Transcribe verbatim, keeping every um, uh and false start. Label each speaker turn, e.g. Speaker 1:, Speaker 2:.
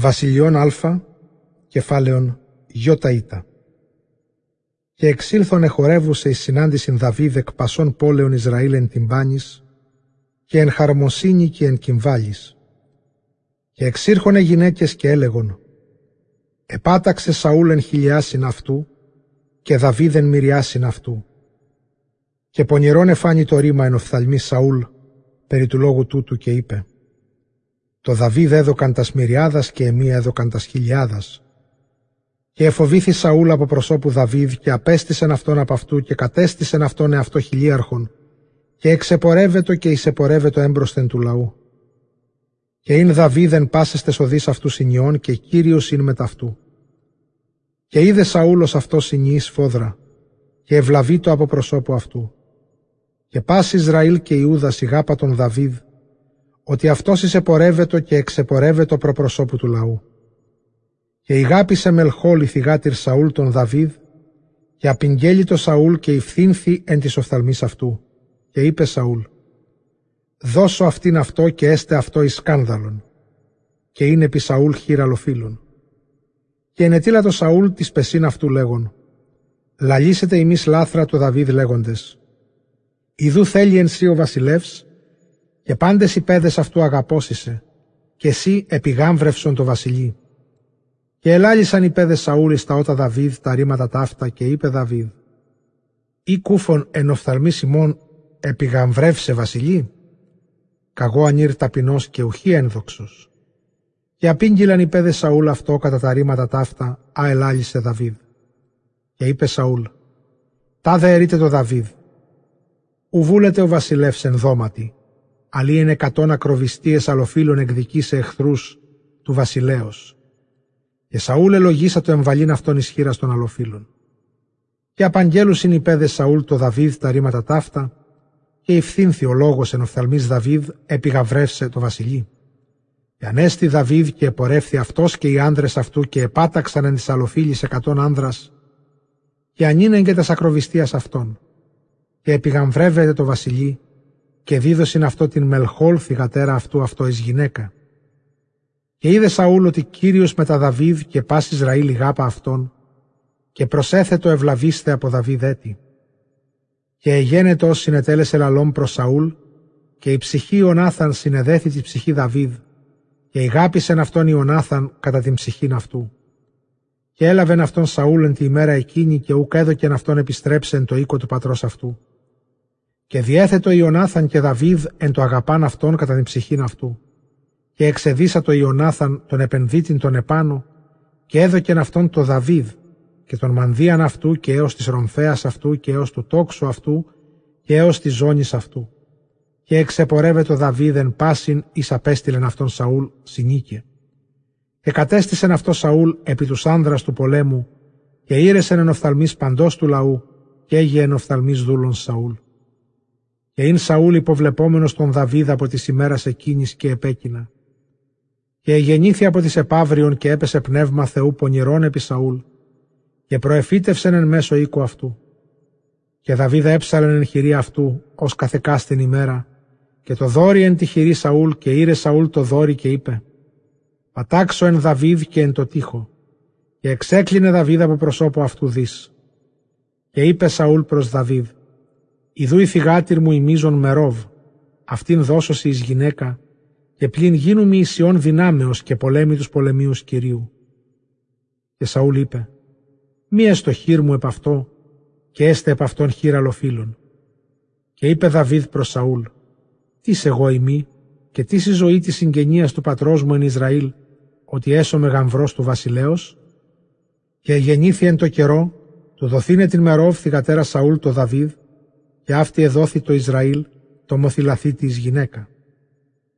Speaker 1: Βασιλειών Α, κεφάλαιον Ιώτα. Και εξήλθον εχορεύουσε εις συνάντησιν Δαβίδ εκ πασών πόλεων Ισραήλ εν τυμπάνης, και εν χαρμοσύνη και εν κυμβάλης. Και εξήρχονε γυναίκες και έλεγον, επάταξε Σαούλ εν χιλιάσιν αυτού, και Δαβίδ εν μυριάσιν αυτού. Και πονηρών εφάνει το ρήμα εν οφθαλμή Σαούλ περί του λόγου τούτου και είπε, το Δαβίδ έδωκαν τας μυριάδας και εμεί έδωκαν τας χιλιάδας. Και εφοβήθη Σαούλ από προσώπου Δαβίδ και απέστησεν αυτόν από αυτού και κατέστησεν αυτόν εαυτό χιλίαρχον και εξεπορεύετο και εισεπορεύετο έμπροσθεν του λαού. Και ειν Δαβίδ εν πάσες τες οδείς αυτού συνιών και Κύριος ειν μεταυτού. Και είδε Σαούλος αυτό συνιή σφόδρα και ευλαβήτω από προσώπου αυτού. Και πας Ισραήλ και Ιούδα σιγάπα τον Δαβίδ, ότι αυτός εισεπορεύετο και εξεπορεύετο προπροσώπου του λαού. Και ηγάπησε Μελχόλ η θυγάτηρ Σαούλ τον Δαβίδ, και απηγγέλει το Σαούλ και ηφθήνθη εν της οφθαλμής αυτού. Και είπε Σαούλ, δώσω αυτήν αυτό και έστε αυτό εις σκάνδαλον. Και είναι επί Σαούλ χειραλοφίλων. Και ενετήλα το Σαούλ της πεσίν αυτού λέγον, λαλήσετε ημείς λάθρα του Δαβίδ λέγοντες, ιδού θέλει εν σύ ο βασιλεύς, και πάντες οι παιδες αυτού αγαπώσισε, και εσύ επιγάμβρευσον το βασιλεί. Και ελάλησαν οι παιδες Σαούλ στα ότα Δαβίδ τα ρήματα ταύτα, και είπε Δαβίδ, ή κούφον εν οφθαλμής ημών επιγαμβρεύσε βασιλεί, καγώ ανήρ ταπεινός και ουχή ένδοξος. Και απήγγειλαν οι παιδες Σαούλ αυτό κατά τα ρήματα ταύτα, α ελάλησε Δαβίδ. Και είπε Σαούλ, τάδε ερείτε το Δαβίδ, ουβούλετε ο βασιλεύς εν δώματι, αλλή εν εκατόν ακροβιστίες αλλοφύλων εκδικήσε εχθρούς του βασιλέως. Και Σαούλ ελογίσα το εμβαλήν αυτόν εις χείρας των αλλοφύλων. Και απαγγέλουσιν οι παιδες Σαούλ το Δαβίδ τα ρήματα ταύτα, και ηφθήνθη ο λόγος εν οφθαλμής Δαβίδ επιγαυρεύσε το βασιλεί. Και ανέστη Δαβίδ και επορεύθη αυτός και οι άνδρες αυτού και επάταξαν εν της αλλοφύλης εκατόν άνδρας, και ανήνεν και τας ακροβιστίας αυτών. Και επιγαμβρεύεται το βασιλεί, και δίδωσιν αυτό την Μελχόλ θυγατέρα αυτού αυτό εις γυναίκα. Και είδε Σαούλ ότι Κύριος μετά Δαβίδ και πας Ισραήλ ηγάπα αυτόν, και προσέθετο ευλαβίστε από Δαβίδ έτη. Και εγένετο ως συνετέλεσε λαλόμ προς Σαούλ, και η ψυχή Ιωνάθαν συνεδέθη τη ψυχή Δαβίδ, και ηγάπησεν αυτόν Ιωνάθαν κατά την ψυχήν αυτού. Και έλαβεν αυτόν Σαούλ εν τη ημέρα εκείνη, και ουκ έδωκεν αυτόν επιστρέψεν το οίκο του πατρός αυτού. Και διέθετο Ιωνάθαν και Δαβίδ εν το αγαπάν αυτόν κατά την ψυχήν αυτού. Και εξεδίσατο Ιωνάθαν τον επενδύτην τον επάνω, και έδωκεν αυτόν το Δαβίδ, και τον μανδύαν αυτού και έως της ρομφέας αυτού και έως του τόξου αυτού και έως της ζώνης αυτού. Και εξεπορεύεται ο Δαβίδ εν πάσιν εις απέστειλεν αυτόν Σαούλ συνήκε. Και κατέστησεν αυτό Σαούλ επί τους άνδρας του πολέμου, και ήρεσεν εν οφθαλμής παντός του λαού, και έγιε εν οφθαλμής δούλων Σαούλ. Και ειν Σαούλ υποβλεπόμενος τον Δαβίδ από της ημέρας εκείνης και επέκεινα. Και εγεννήθη από της επαύριον και έπεσε πνεύμα Θεού πονηρών επί Σαούλ, και προεφύτευσεν εν μέσω οίκου αυτού. Και Δαβίδ έψαλεν εν χειρή αυτού ως καθεκάστην ημέρα, και το δόρι εν τη χειρή Σαούλ, και ήρε Σαούλ το δόρι και είπε, πατάξω εν Δαβίδ και εν το τείχο. Και εξέκλεινε Δαβίδ από προσώπου αυτού δις. Και είπε Σαούλ προς Δαβίδ, ιδού η θυγάτηρ μου η μίζων Μερόβ, αυτήν δώσωση εις γυναίκα, και πλην γίνουμι ισιών δυνάμεως και πολέμη τους πολεμίους Κυρίου. Και Σαούλ είπε, μη έστω χείρ μου επ' αυτό, και έστε επ' αυτόν χείρ αλλοφύλων. Και είπε Δαβίδ προς Σαούλ, τίς εγώ ημί, και τίς η ζωή της συγγενείας του πατρός μου εν Ισραήλ, ότι έσωμε γαμβρός του βασιλέως. Και γεννήθη εν το καιρό, του δοθήνε την Μερόβ θυγατέρα Σαούλ το Δαβίδ, και αυτή εδόθη το Ισραήλ, το μοθυλαθήτη εις γυναίκα.